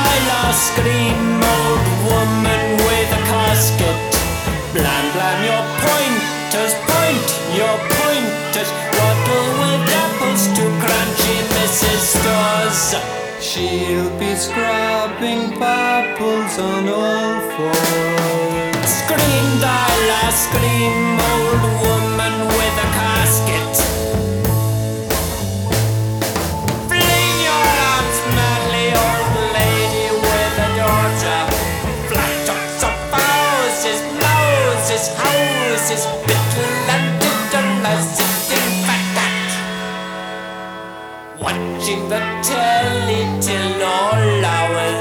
Delilah, scream, old woman with a casket. Blam, blam, your pointers, point your pointers. Waddle with apples to crunchy Mrs. Stores. She'll be scrubbing purples on all fours. Scream, Delilah, scream, old woman with a casket. Fling your arms madly, old lady with a daughter. Flat-tops of houses, blouses, houses, bittle and diddle, a sitting fat cat. Watching the telly till all